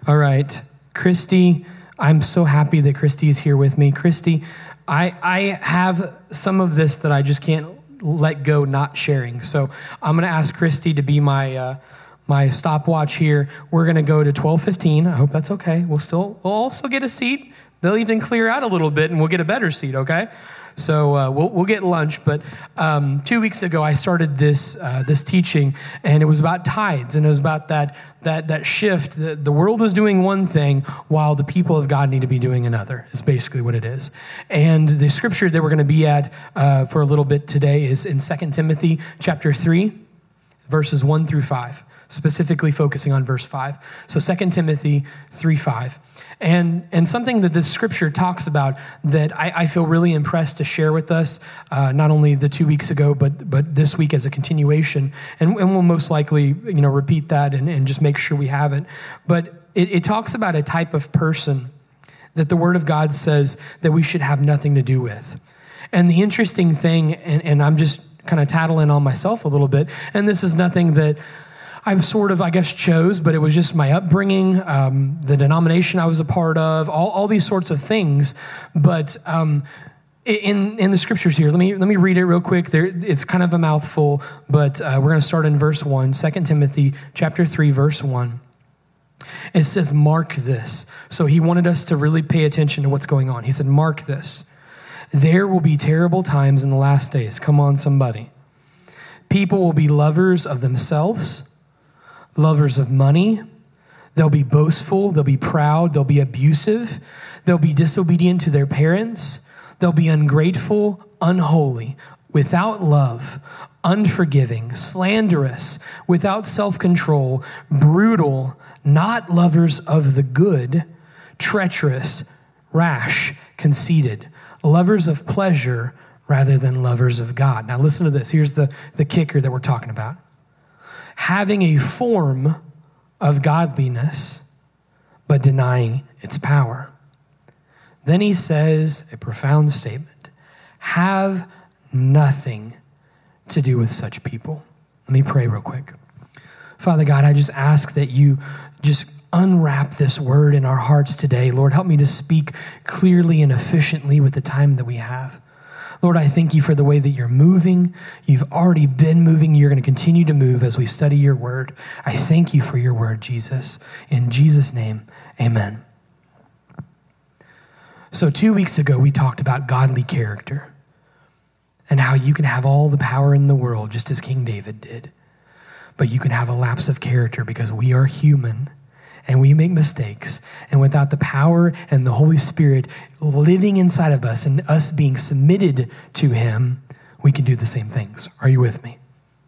All right, Christy, I'm so happy that Christy is here with me. Christy, I have some of this that I just can't let go not sharing. So I'm going to ask Christy to be my stopwatch here. We're going to go to 12:15. I hope that's okay. We'll also get a seat. They'll even clear out a little bit and we'll get a better seat, okay? So we'll get lunch, but 2 weeks ago I started this teaching, and it was about tithes, and it was about that shift. The world is doing one thing while the people of God need to be doing another, is basically what it is. And the scripture that we're going to be at for a little bit today is in 2 Timothy chapter 3, verses 1 through 5, specifically focusing on verse 5. So 2 Timothy 3:5. And something that this scripture talks about that I feel really impressed to share with us, not only the 2 weeks ago, but this week as a continuation. And we'll most likely, repeat that and just make sure we have it. But it talks about a type of person that the Word of God says that we should have nothing to do with. And the interesting thing, and I'm just kind of tattling on myself a little bit, and this is nothing that I sort of, chose, but it was just my upbringing, the denomination I was a part of, all these sorts of things. But in the scriptures here, let me read it real quick. It's kind of a mouthful, but we're going to start in verse 1, 2 Timothy chapter 3, verse 1. It says, mark this. So he wanted us to really pay attention to what's going on. He said, mark this. There will be terrible times in the last days. Come on, somebody. People will be lovers of themselves, lovers of money. They'll be boastful. They'll be proud. They'll be abusive. They'll be disobedient to their parents. They'll be ungrateful, unholy, without love, unforgiving, slanderous, without self-control, brutal, not lovers of the good, treacherous, rash, conceited, lovers of pleasure rather than lovers of God. Now listen to this. Here's the kicker that we're talking about. Having a form of godliness, but denying its power. Then he says a profound statement. Have nothing to do with such people. Let me pray real quick. Father God, I just ask that you just unwrap this word in our hearts today. Lord, help me to speak clearly and efficiently with the time that we have. Lord, I thank you for the way that you're moving. You've already been moving. You're going to continue to move as we study your word. I thank you for your word, Jesus. In Jesus' name, amen. So 2 weeks ago, we talked about godly character and how you can have all the power in the world, just as King David did. But you can have a lapse of character because we are human and we make mistakes. And without the power and the Holy Spirit living inside of us and us being submitted to him, we can do the same things. Are you with me?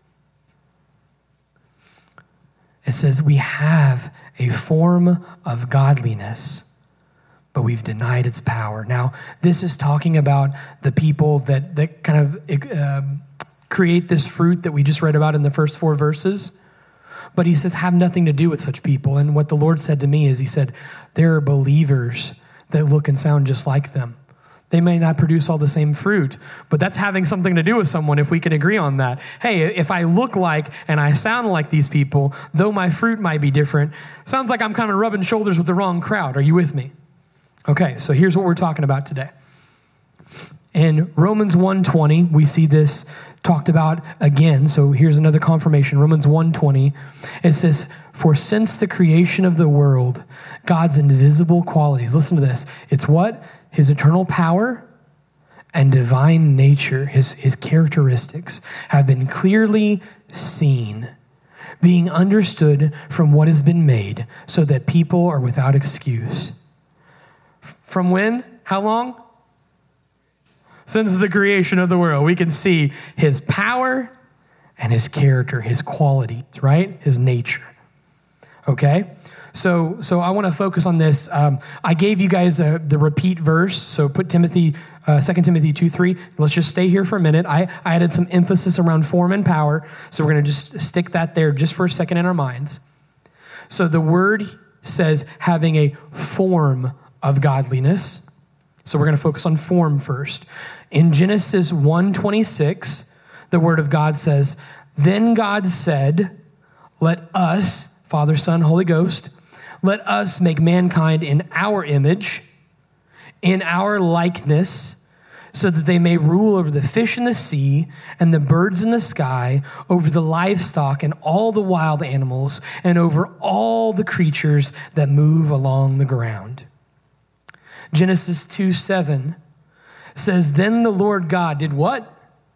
It says we have a form of godliness, but we've denied its power. Now, this is talking about the people that kind of create this fruit that we just read about in the first 4 verses. But he says, have nothing to do with such people. And what the Lord said to me is, he said, there are believers that look and sound just like them. They may not produce all the same fruit, but that's having something to do with someone if we can agree on that. Hey, if I look like and I sound like these people, though my fruit might be different, sounds like I'm kind of rubbing shoulders with the wrong crowd. Are you with me? Okay, so here's what we're talking about today. In Romans 1:20, we see this talked about again. So here's another confirmation. Romans 1:20, it says, for since the creation of the world, God's invisible qualities, listen to this, it's what? His eternal power and divine nature, his characteristics have been clearly seen, being understood from what has been made, so that people are without excuse. From when? How long? Since the creation of the world, we can see his power and his character, his qualities, right? His nature. Okay? So I want to focus on this. I gave you guys the repeat verse. So put 2 Timothy 2:3. Let's just stay here for a minute. I added some emphasis around form and power. So we're going to just stick that there just for a second in our minds. So the word says having a form of godliness. So we're going to focus on form first. In Genesis 1:26, the word of God says, then God said, let us, Father, Son, Holy Ghost, let us make mankind in our image, in our likeness, so that they may rule over the fish in the sea and the birds in the sky, over the livestock and all the wild animals, and over all the creatures that move along the ground. Genesis 2:7 says, then the Lord God did what?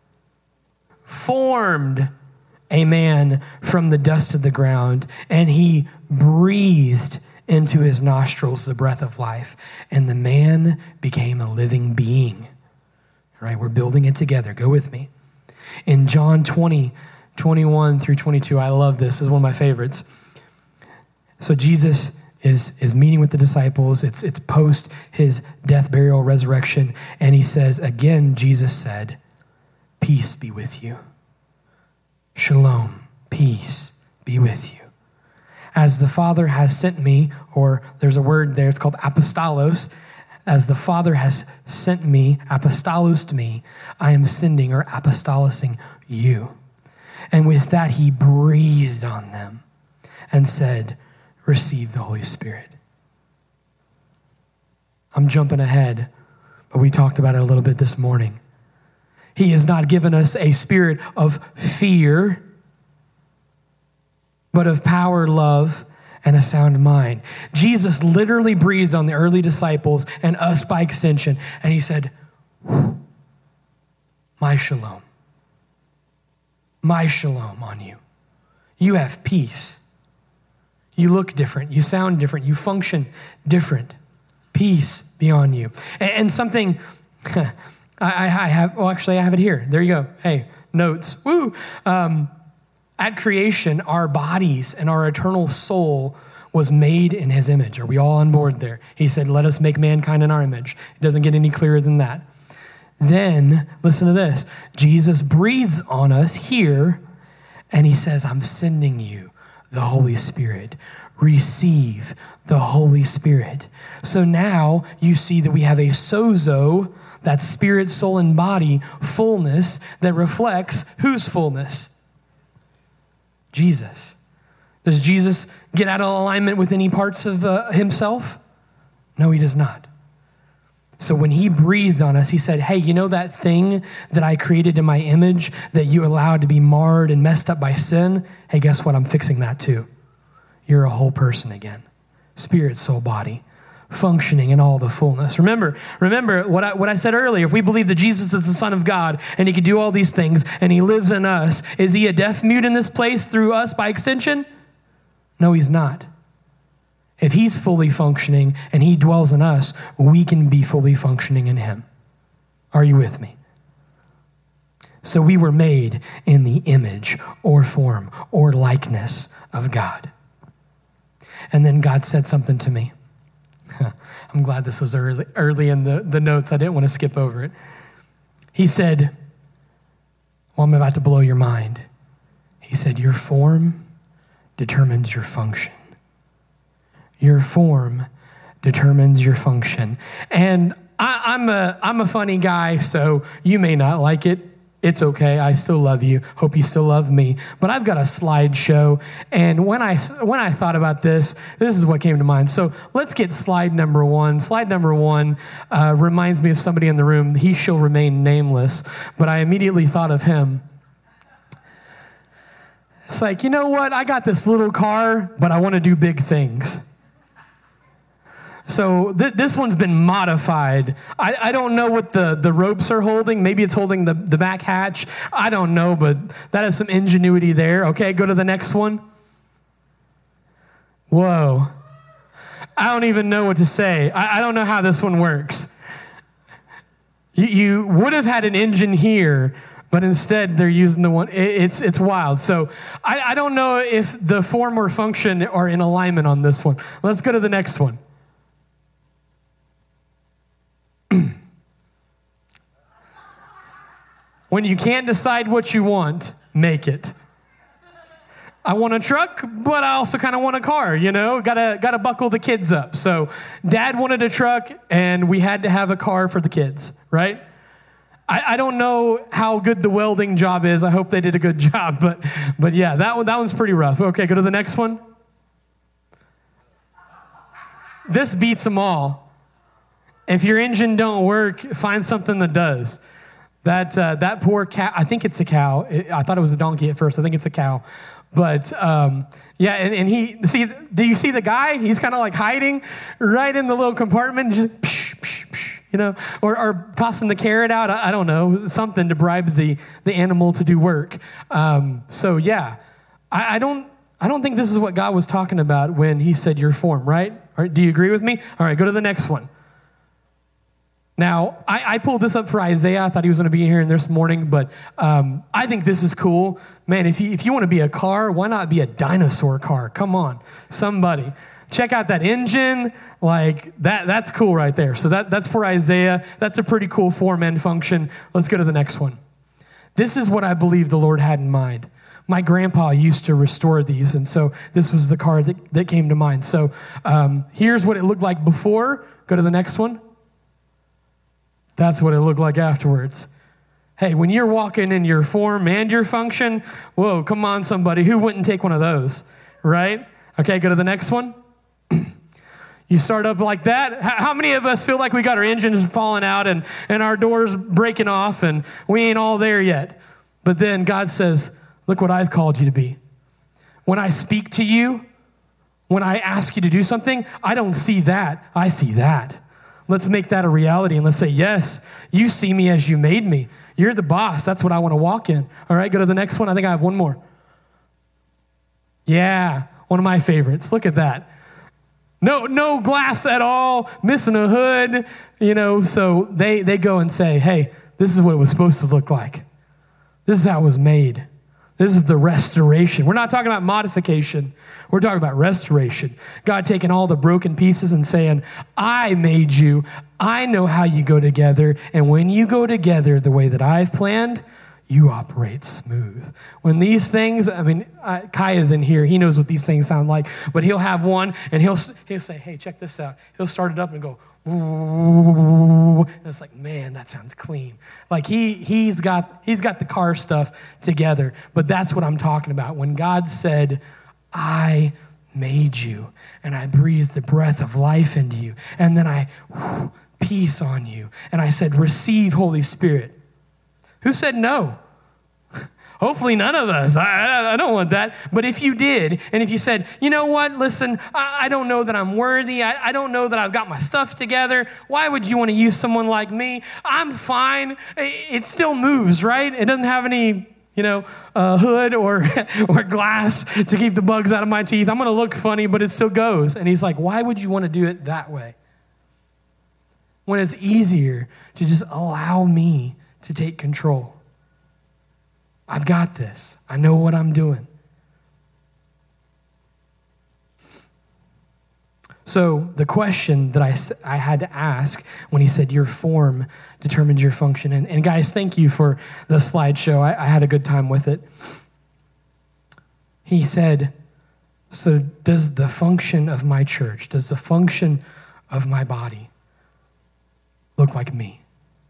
Formed a man from the dust of the ground, and he breathed into his nostrils the breath of life, and the man became a living being. All right, we're building it together. Go with me. In John 20:21 through 22, I love this. This is one of my favorites. So Jesus is meeting with the disciples. It's post his death, burial, resurrection. And he says, again, Jesus said, peace be with you. Shalom, peace be with you. As the Father has sent me, or there's a word there, it's called apostolos. As the Father has sent me, apostolos to me, I am sending or apostolosing you. And with that, he breathed on them and said, receive the Holy Spirit. I'm jumping ahead, but we talked about it a little bit this morning. He has not given us a spirit of fear, but of power, love, and a sound mind. Jesus literally breathed on the early disciples and us by extension, and he said, my shalom on you. You have peace. You look different. You sound different. You function different. Peace be on you. And something I have it here. There you go. Hey, notes. Woo. At creation, our bodies and our eternal soul was made in his image. Are we all on board there? He said, let us make mankind in our image. It doesn't get any clearer than that. Then, listen to this. Jesus breathes on us here, and he says, I'm sending you the Holy Spirit. Receive the Holy Spirit. So now you see that we have a sozo, that's spirit, soul, and body, fullness that reflects whose fullness? Jesus. Does Jesus get out of alignment with any parts of himself? No, he does not. So when he breathed on us, he said, hey, you know that thing that I created in my image that you allowed to be marred and messed up by sin? Hey, guess what? I'm fixing that too. You're a whole person again. Spirit, soul, body, functioning in all the fullness. Remember what I said earlier. If we believe that Jesus is the Son of God and he can do all these things and he lives in us, is he a deaf mute in this place through us by extension? No, he's not. If he's fully functioning and he dwells in us, we can be fully functioning in him. Are you with me? So we were made in the image or form or likeness of God. And then God said something to me. I'm glad this was early in the notes. I didn't want to skip over it. He said, well, I'm about to blow your mind. He said, your form determines your function. Your form determines your function. And I'm a funny guy, so you may not like it. It's okay. I still love you. Hope you still love me. But I've got a slideshow, and when I thought about this is what came to mind. So let's get slide number one. Slide number one reminds me of somebody in the room. He shall remain nameless, but I immediately thought of him. It's like, you know what? I got this little car, but I want to do big things. So this one's been modified. I don't know what the ropes are holding. Maybe it's holding the back hatch. I don't know, but that is some ingenuity there. Okay, go to the next one. Whoa. I don't even know what to say. I don't know how this one works. You would have had an engine here, but instead they're using the one. It's wild. So I don't know if the form or function are in alignment on this one. Let's go to the next one. When you can't decide what you want, make it. I want a truck, but I also kind of want a car, you know? Gotta buckle the kids up. So Dad wanted a truck, and we had to have a car for the kids, right? I don't know how good the welding job is. I hope they did a good job, but yeah, that one's pretty rough. Okay, go to the next one. this beats them all. If your engine don't work, find something that does. That poor cow, I think it's a cow. I thought it was a donkey at first. I think it's a cow. But yeah, and do you see the guy? He's kind of like hiding right in the little compartment, just psh, psh, psh, you know, or tossing the carrot out. I don't know, something to bribe the animal to do work. So yeah, I don't think this is what God was talking about when he said your form, right? Do you agree with me? All right, go to the next one. Now, I pulled this up for Isaiah. I thought he was going to be here this morning, but I think this is cool. Man, if you want to be a car, why not be a dinosaur car? Come on, somebody. Check out that engine. Like, that's cool right there. So that's for Isaiah. That's a pretty cool form and function. Let's go to the next one. This is what I believe the Lord had in mind. My grandpa used to restore these, and so this was the car that came to mind. So here's what it looked like before. Go to the next one. That's what it looked like afterwards. Hey, when you're walking in your form and your function, whoa, come on, somebody. Who wouldn't take one of those, right? Okay, go to the next one. You start up like that. How many of us feel like we got our engines falling out and our doors breaking off and we ain't all there yet? But then God says, look what I've called you to be. When I speak to you, when I ask you to do something, I don't see that. I see that. Let's make that a reality and let's say, yes, you see me as you made me. You're the boss. That's what I want to walk in. All right, go to the next one. I think I have one more. Yeah, one of my favorites. Look at that. No glass at all, missing a hood, you know. So they go and say, hey, this is what it was supposed to look like. This is how it was made. This is the restoration. We're not talking about modification. We're talking about restoration. God taking all the broken pieces and saying, I made you. I know how you go together. And when you go together the way that I've planned, you operate smooth. When these things, Kai is in here. He knows what these things sound like. But he'll have one and he'll say, hey, check this out. He'll start it up and go, and it's like, man, that sounds clean. Like he's got the car stuff together. But that's what I'm talking about. When God said, I made you, and I breathed the breath of life into you, and then I peace on you, and I said, receive Holy Spirit. Who said no? Hopefully none of us. I don't want that. But if you did, and if you said, you know what, listen, I don't know that I'm worthy. I don't know that I've got my stuff together. Why would you want to use someone like me? I'm fine. It still moves, right? It doesn't have any, hood or glass to keep the bugs out of my teeth. I'm going to look funny, but it still goes. And he's like, why would you want to do it that way? When it's easier to just allow me to take control. I've got this. I know what I'm doing. So the question that I had to ask when he said your form determines your function, and guys, thank you for the slideshow. I had a good time with it. He said, so does the function of my church, does the function of my body look like me?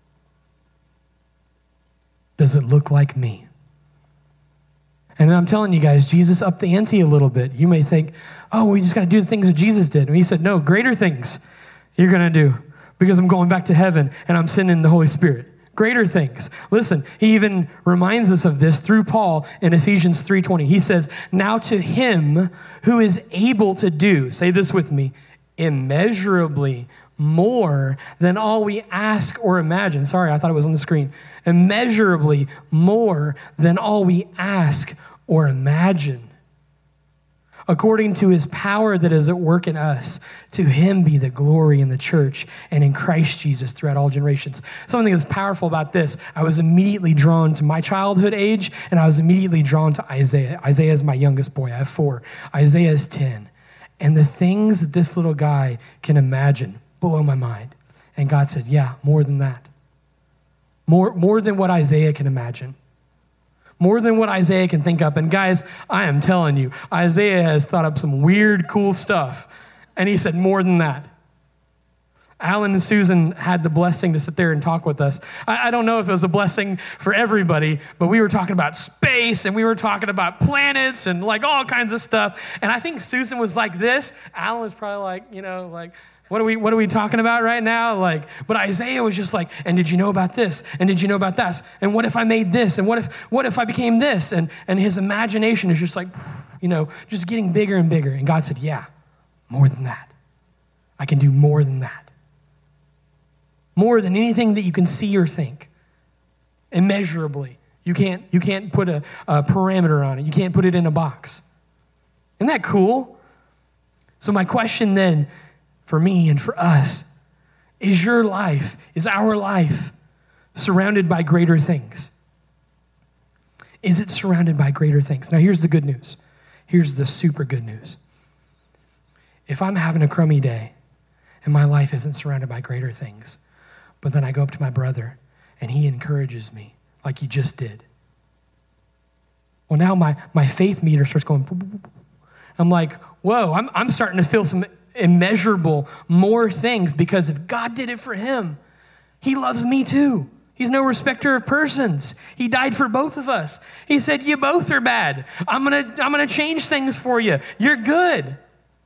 Does it look like me? And I'm telling you guys, Jesus upped the ante a little bit. You may think, oh, we just got to do the things that Jesus did. And he said, no, greater things you're going to do because I'm going back to heaven and I'm sending the Holy Spirit. Greater things. Listen, he even reminds us of this through Paul in Ephesians 3:20. He says, now to him who is able to do, say this with me, immeasurably more than all we ask or imagine. Sorry, I thought it was on the screen. Immeasurably more than all we ask or imagine. According to his power that is at work in us, to him be the glory in the church and in Christ Jesus throughout all generations. Something that's powerful about this, I was immediately drawn to my childhood age, and I was immediately drawn to Isaiah. Isaiah is my youngest boy. I have 4. Isaiah is 10. And the things that this little guy can imagine blow my mind. And God said, yeah, more than that. More than what Isaiah can imagine. More than what Isaiah can think up. And guys, I am telling you, Isaiah has thought up some weird, cool stuff. And he said, more than that. Alan and Susan had the blessing to sit there and talk with us. I don't know if it was a blessing for everybody, but we were talking about space and we were talking about planets and like all kinds of stuff. And I think Susan was like this. Alan was probably like, what are we talking about right now? But Isaiah was just like, and did you know about this? And did you know about that? And what if I made this? And what if I became this? And his imagination is just like, just getting bigger and bigger. And God said, yeah, more than that. I can do more than that. More than anything that you can see or think. Immeasurably. You can't put a parameter on it. You can't put it in a box. Isn't that cool? So my question then, for me and for us, is our life surrounded by greater things? Is it surrounded by greater things? Now here's the good news. Here's the super good news. If I'm having a crummy day and my life isn't surrounded by greater things, but then I go up to my brother and he encourages me like he just did. Well, now my faith meter starts going. I'm like, whoa, I'm starting to feel some immeasurable more things, because if God did it for him, he loves me too. He's no respecter of persons. He died for both of us. He said, you both are bad. I'm gonna change things for you. You're good.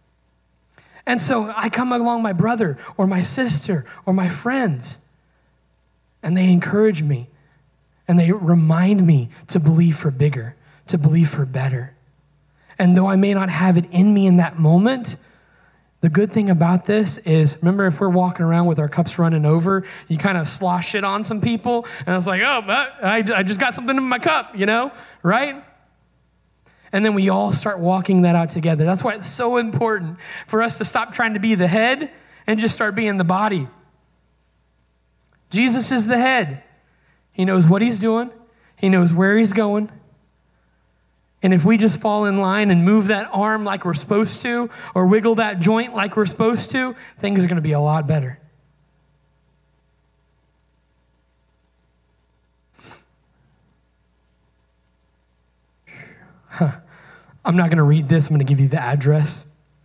And so I come along my brother or my sister or my friends, and they encourage me and they remind me to believe for bigger, to believe for better. And though I may not have it in me in that moment, the good thing about this is, remember, if we're walking around with our cups running over, you kind of slosh it on some people, and it's like, oh, I just got something in my cup, right? And then we all start walking that out together. That's why it's so important for us to stop trying to be the head and just start being the body. Jesus is the head. He knows what he's doing. He knows where he's going. And if we just fall in line and move that arm like we're supposed to, or wiggle that joint like we're supposed to, things are going to be a lot better. I'm not going to read this. I'm going to give you the address.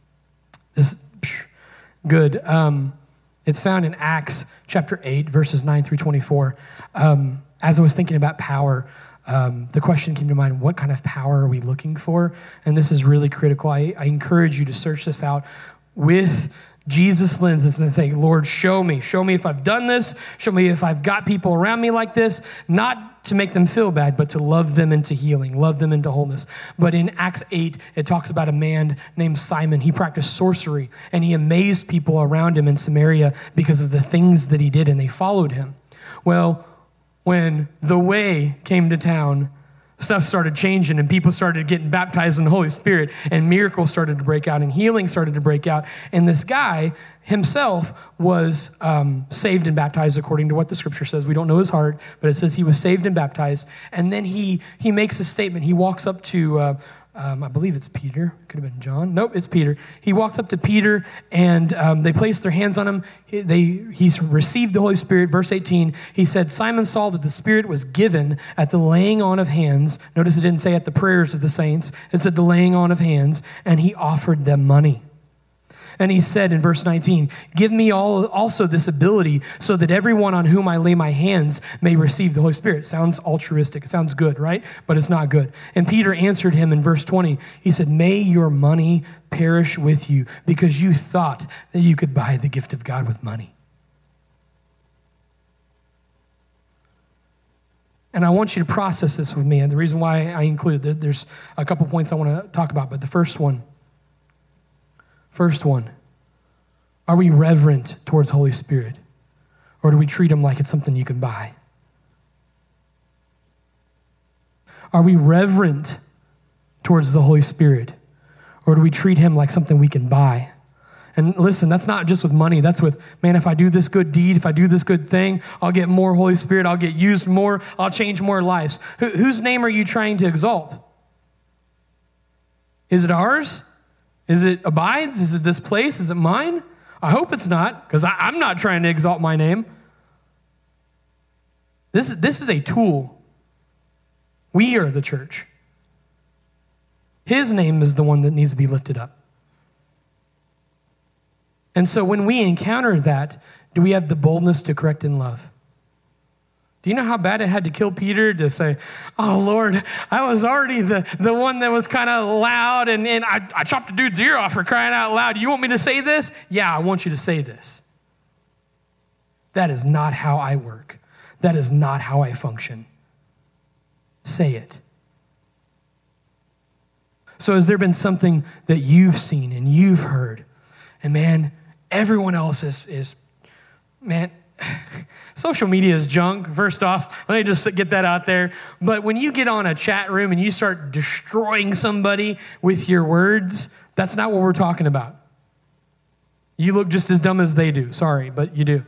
Good. It's found in Acts chapter 8, verses 9 through 24. As I was thinking about power, the question came to mind, what kind of power are we looking for? And this is really critical. I encourage you to search this out with Jesus' lenses and say, Lord, show me if I've done this. Show me if I've got people around me like this, not to make them feel bad, but to love them into healing, love them into wholeness. But in Acts 8, it talks about a man named Simon. He practiced sorcery, and he amazed people around him in Samaria because of the things that he did, and they followed him. Well, when the way came to town, stuff started changing and people started getting baptized in the Holy Spirit, and miracles started to break out and healing started to break out. And this guy himself was saved and baptized according to what the scripture says. We don't know his heart, but it says he was saved and baptized. And then he makes a statement. He walks up to, I believe it's Peter. Could have been John. Nope, it's Peter. He walks up to Peter, and they place their hands on him. He's received the Holy Spirit. Verse 18, he said, Simon saw that the Spirit was given at the laying on of hands. Notice it didn't say at the prayers of the saints. It said the laying on of hands, and he offered them money. And he said in verse 19, give me also this ability so that everyone on whom I lay my hands may receive the Holy Spirit. Sounds altruistic. It sounds good, right? But it's not good. And Peter answered him in verse 20. He said, may your money perish with you because you thought that you could buy the gift of God with money. And I want you to process this with me. And the reason why I included, there's a couple points I want to talk about, but the first one, are we reverent towards Holy Spirit? Or do we treat him like it's something you can buy? Are we reverent towards the Holy Spirit? Or do we treat him like something we can buy? And listen, that's not just with money. That's with, man, if I do this good deed, if I do this good thing, I'll get more Holy Spirit, I'll get used more, I'll change more lives. Whose name are you trying to exalt? Is it ours? Is it Abide's? Is it this place? Is it mine? I hope it's not, because I'm not trying to exalt my name. This is a tool. We are the church. His name is the one that needs to be lifted up. And so when we encounter that, do we have the boldness to correct in love? Do you know how bad it had to kill Peter to say, oh, Lord, I was already the one that was kind of loud, and I chopped a dude's ear off for crying out loud. You want me to say this? Yeah, I want you to say this. That is not how I work. That is not how I function. Say it. So has there been something that you've seen and you've heard? And man, everyone else is social media is junk, first off. Let me just get that out there. But when you get on a chat room and you start destroying somebody with your words, that's not what we're talking about. You look just as dumb as they do. Sorry, but you do.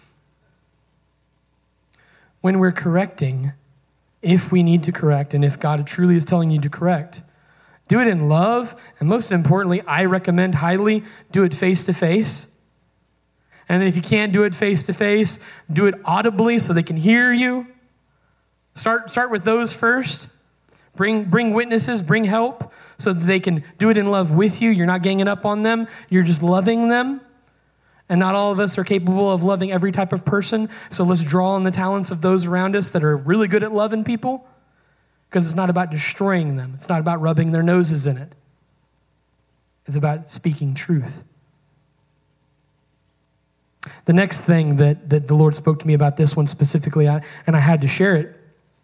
When we're correcting, if we need to correct, and if God truly is telling you to correct, do it in love, and most importantly, I recommend highly, do it face-to-face. And then if you can't do it face-to-face, do it audibly so they can hear you. Start with those first. Bring witnesses, bring help, so that they can do it in love with you. You're not ganging up on them. You're just loving them. And not all of us are capable of loving every type of person, so let's draw on the talents of those around us that are really good at loving people, because it's not about destroying them. It's not about rubbing their noses in it. It's about speaking truth. The next thing that the Lord spoke to me about this one specifically, and I had to share it.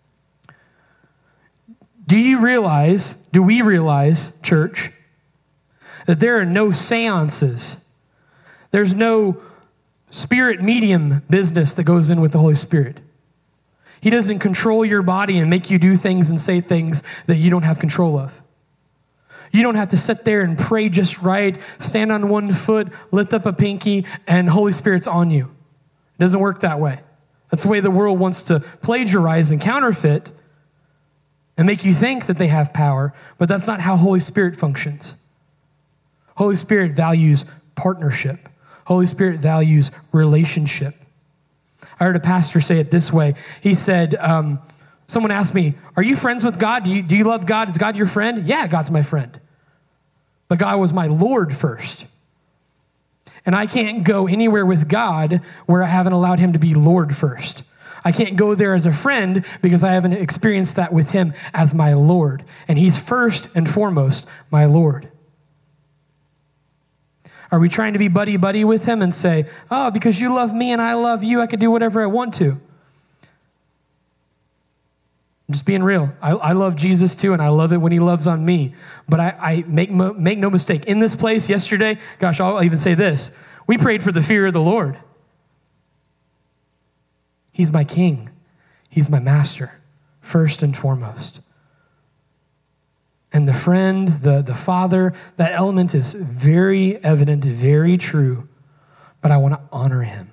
Do we realize, church, that there are no seances? There's no spirit medium business that goes in with the Holy Spirit. He doesn't control your body and make you do things and say things that you don't have control of. You don't have to sit there and pray just right, stand on one foot, lift up a pinky, and Holy Spirit's on you. It doesn't work that way. That's the way the world wants to plagiarize and counterfeit and make you think that they have power, but that's not how Holy Spirit functions. Holy Spirit values partnership. Holy Spirit values relationship. I heard a pastor say it this way. He said, someone asked me, are you friends with God? Do you love God? Is God your friend? Yeah, God's my friend. But God was my Lord first. And I can't go anywhere with God where I haven't allowed him to be Lord first. I can't go there as a friend because I haven't experienced that with him as my Lord. And he's first and foremost my Lord. Are we trying to be buddy-buddy with him and say, oh, because you love me and I love you, I can do whatever I want to? I'm just being real. I love Jesus too, and I love it when he loves on me. But I make no mistake. In this place yesterday, gosh, I'll even say this. We prayed for the fear of the Lord. He's my king. He's my master, first and foremost. And the friend, the father, that element is very evident, very true, but I want to honor him.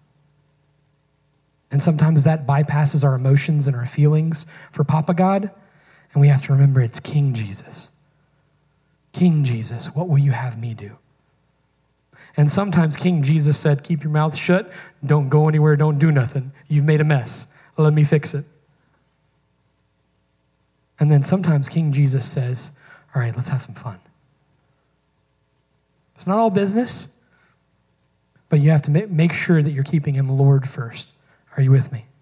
And sometimes that bypasses our emotions and our feelings for Papa God, and we have to remember it's King Jesus. King Jesus, what will you have me do? And sometimes King Jesus said, keep your mouth shut, don't go anywhere, don't do nothing. You've made a mess. Let me fix it. And then sometimes King Jesus says, all right, let's have some fun. It's not all business, but you have to make sure that you're keeping him Lord first. Are you with me?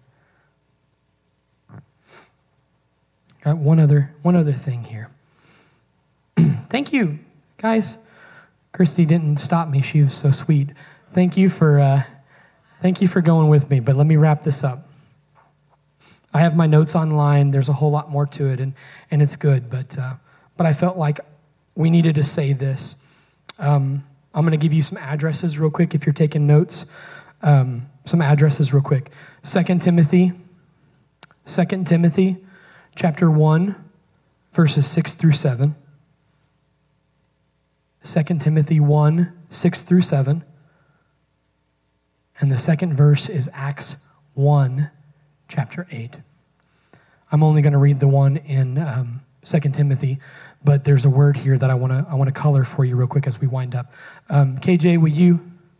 Got one other thing here. Thank you, guys. Christy didn't stop me. She was so sweet. Thank you for going with me, but let me wrap this up. I have my notes online. There's a whole lot more to it, and it's good. But I felt like we needed to say this. I'm going to give you some addresses real quick if you're taking notes. Some addresses real quick. 2 Timothy chapter 1, verses 6 through 7. 2 Timothy 1, 6 through 7. And the second verse is Acts 1, chapter 8. I'm only going to read the one in 2 Timothy, but there's a word here that I want to color for you real quick as we wind up. KJ, will you?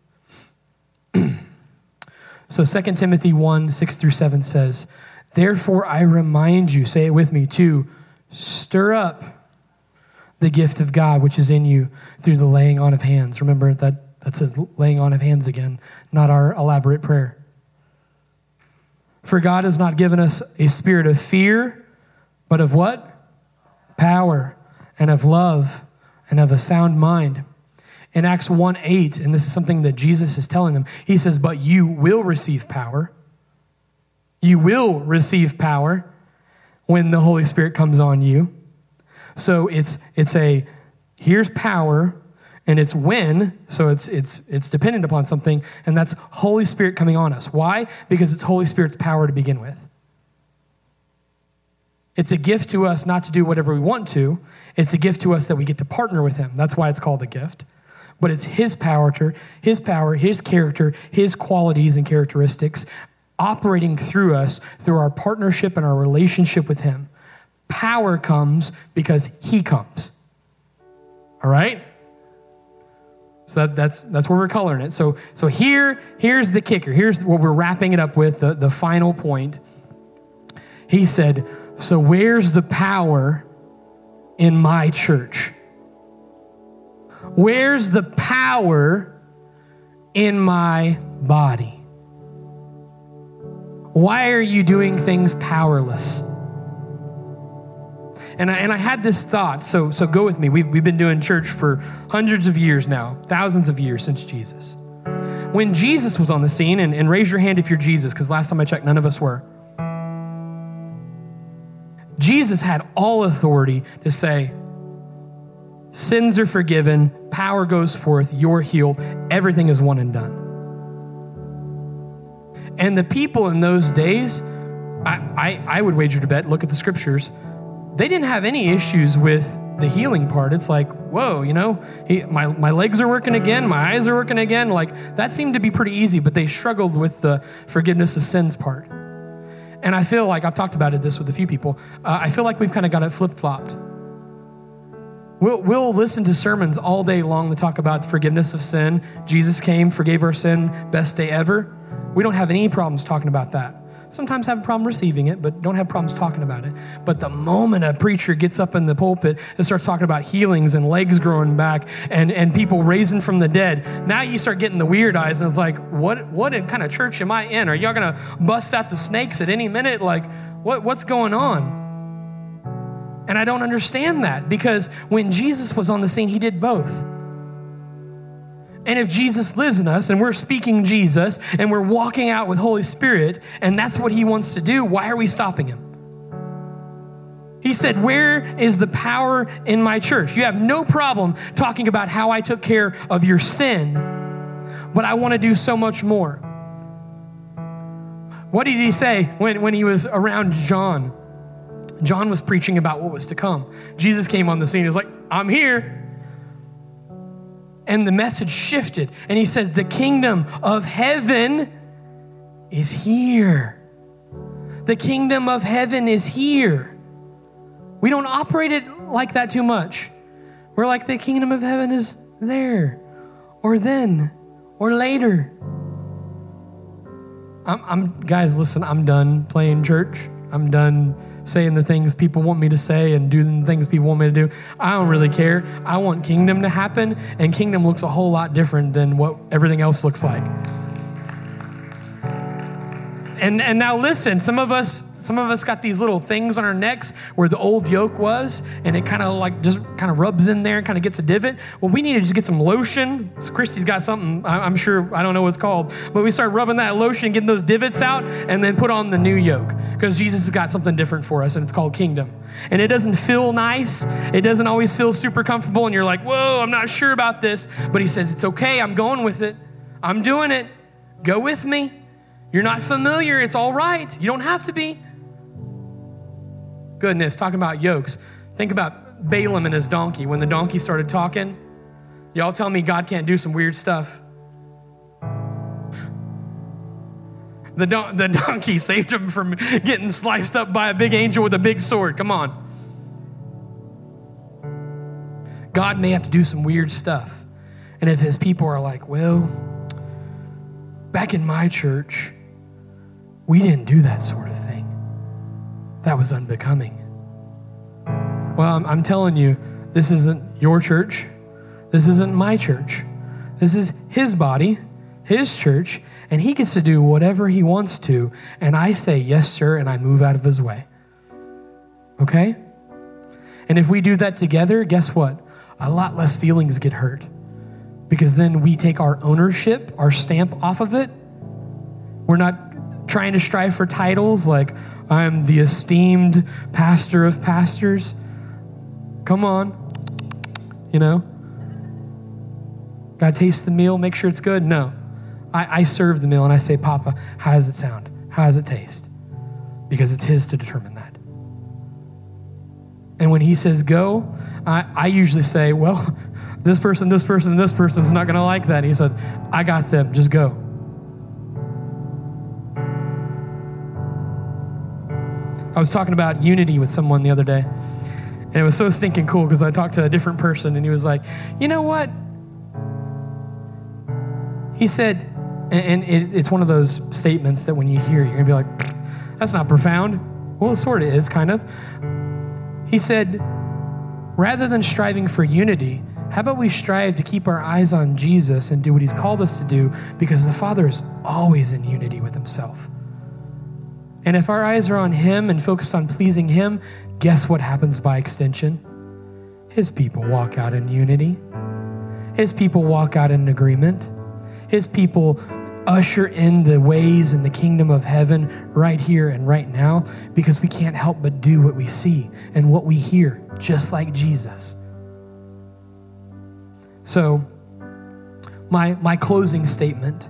So 2 Timothy 1, 6 through 7 says, therefore I remind you, say it with me, to stir up the gift of God which is in you through the laying on of hands. Remember that That's a laying on of hands again, not our elaborate prayer. For God has not given us a spirit of fear, but of what? Power, and of love, and of a sound mind. In Acts 1:8, and this is something that Jesus is telling them, he says, but you will receive power. You will receive power when the Holy Spirit comes on you. So it's here's power, and it's when, so it's dependent upon something, and that's Holy Spirit coming on us. Why? Because it's Holy Spirit's power to begin with. It's a gift to us not to do whatever we want to. It's a gift to us that we get to partner with him. That's why it's called a gift. But it's his power, his character, his qualities and characteristics operating through us, through our partnership and our relationship with him. Power comes because he comes. All right? So that's where we're coloring it. So here's the kicker. Here's what we're wrapping it up with, the final point. He said, so where's the power in my church? Where's the power in my body? Why are you doing things powerless? And I had this thought, so go with me. We've been doing church for hundreds of years now, thousands of years since Jesus. When Jesus was on the scene, and raise your hand if you're Jesus, because last time I checked, none of us were. Jesus had all authority to say, sins are forgiven, power goes forth, you're healed, everything is one and done. And the people in those days, I would wager to bet, look at the scriptures, they didn't have any issues with the healing part. It's like, whoa, my legs are working again, my eyes are working again. Like, that seemed to be pretty easy, but they struggled with the forgiveness of sins part. And I feel like, I've talked about this with a few people, I feel like we've kind of got it flip-flopped. We'll listen to sermons all day long that talk about forgiveness of sin. Jesus came, forgave our sin, best day ever. We don't have any problems talking about that. Sometimes have a problem receiving it, but don't have problems talking about it. But the moment a preacher gets up in the pulpit and starts talking about healings and legs growing back and people raising from the dead, now you start getting the weird eyes, and it's like, what kind of church am I in? Are y'all going to bust out the snakes at any minute? Like, what's going on? And I don't understand that, because when Jesus was on the scene, he did both. And if Jesus lives in us and we're speaking Jesus and we're walking out with Holy Spirit and that's what he wants to do, why are we stopping him? He said, where is the power in my church? You have no problem talking about how I took care of your sin, but I want to do so much more. What did he say when he was around John? John was preaching about what was to come. Jesus came on the scene. He was like, I'm here. And the message shifted. And he says, the kingdom of heaven is here. The kingdom of heaven is here. We don't operate it like that too much. We're like, the kingdom of heaven is there, or then, or later. Guys, listen, I'm done playing church. I'm done saying the things people want me to say and doing the things people want me to do. I don't really care. I want kingdom to happen, and kingdom looks a whole lot different than what everything else looks like. And now listen, some of us got these little things on our necks where the old yoke was, and it kind of rubs in there and kind of gets a divot. Well, we need to just get some lotion. So Christy's got something, I'm sure, I don't know what it's called, but we start rubbing that lotion, getting those divots out, and then put on the new yoke, because Jesus has got something different for us, and it's called kingdom. And it doesn't feel nice. It doesn't always feel super comfortable, and you're like, whoa, I'm not sure about this. But he says, it's okay, I'm going with it. I'm doing it. Go with me. You're not familiar. It's all right. You don't have to be. Goodness, talking about yokes. Think about Balaam and his donkey. When the donkey started talking, y'all tell me God can't do some weird stuff. The donkey saved him from getting sliced up by a big angel with a big sword. Come on. God may have to do some weird stuff. And if his people are like, well, back in my church, we didn't do that sort of thing. That was unbecoming. Well, I'm telling you, this isn't your church. This isn't my church. This is his body, his church, and he gets to do whatever he wants to. And I say, yes, sir, and I move out of his way. Okay? And if we do that together, guess what? A lot less feelings get hurt. Because then we take our ownership, our stamp off of it. We're not trying to strive for titles like, I'm the esteemed pastor of pastors. Come on. You know? Gotta taste the meal, make sure it's good. No. I serve the meal and I say, Papa, how does it sound? How does it taste? Because it's his to determine that. And when he says go, I usually say, well, this person, this person, this person's not going to like that. And he said, I got them, just go. I was talking about unity with someone the other day. And it was so stinking cool because I talked to a different person and he was like, you know what? He said, and it's one of those statements that when you hear it, you're going to be like, that's not profound. Well, it sort of is, kind of. He said, rather than striving for unity, how about we strive to keep our eyes on Jesus and do what he's called us to do, because the Father is always in unity with himself. And if our eyes are on him and focused on pleasing him, guess what happens by extension? His people walk out in unity. His people walk out in agreement. His people usher in the ways in the kingdom of heaven right here and right now, because we can't help but do what we see and what we hear, just like Jesus. So, my closing statement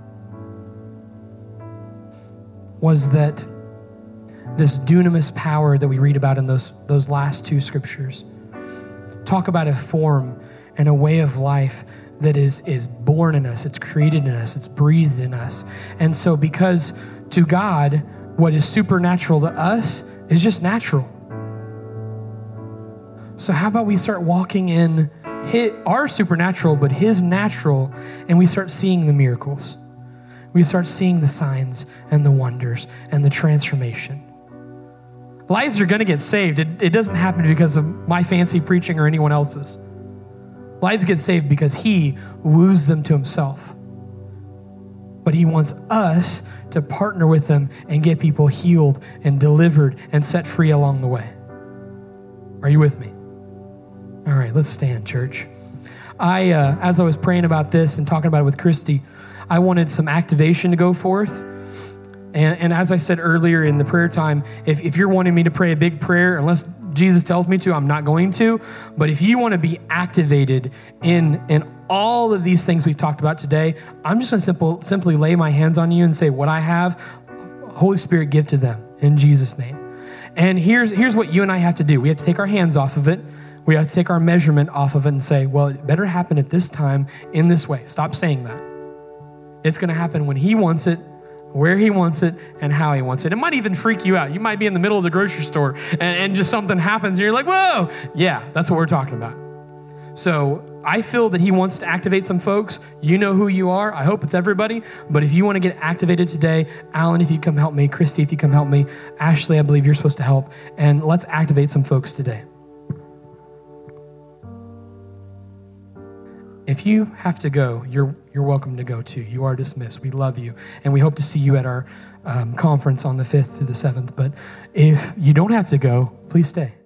was that this dunamis power that we read about in those last two scriptures talk about a form and a way of life that is born in us, it's created in us, it's breathed in us. And so because to God, what is supernatural to us is just natural. So how about we start walking in our supernatural, but his natural, and we start seeing the miracles. We start seeing the signs and the wonders and the transformation. Lives are going to get saved. It doesn't happen because of my fancy preaching or anyone else's. Lives get saved because he woos them to himself. But he wants us to partner with them and get people healed and delivered and set free along the way. Are you with me? All right, let's stand, church. As I was praying about this and talking about it with Christy, I wanted some activation to go forth. And as I said earlier in the prayer time, if you're wanting me to pray a big prayer, unless Jesus tells me to, I'm not going to. But if you want to be activated in all of these things we've talked about today, I'm just going to simply lay my hands on you and say, what I have, Holy Spirit, give to them in Jesus' name. And here's what you and I have to do. We have to take our hands off of it. We have to take our measurement off of it and say, well, it better happen at this time in this way. Stop saying that. It's going to happen when he wants it, where he wants it, and how he wants it. It might even freak you out. You might be in the middle of the grocery store and just something happens and you're like, whoa. Yeah, that's what we're talking about. So I feel that he wants to activate some folks. You know who you are. I hope it's everybody. But if you want to get activated today, Alan, if you come help me, Christy, if you come help me, Ashley, I believe you're supposed to help. And let's activate some folks today. If you have to go, you're welcome to go too. You are dismissed. We love you. And we hope to see you at our conference on the 5th through the 7th. But if you don't have to go, please stay.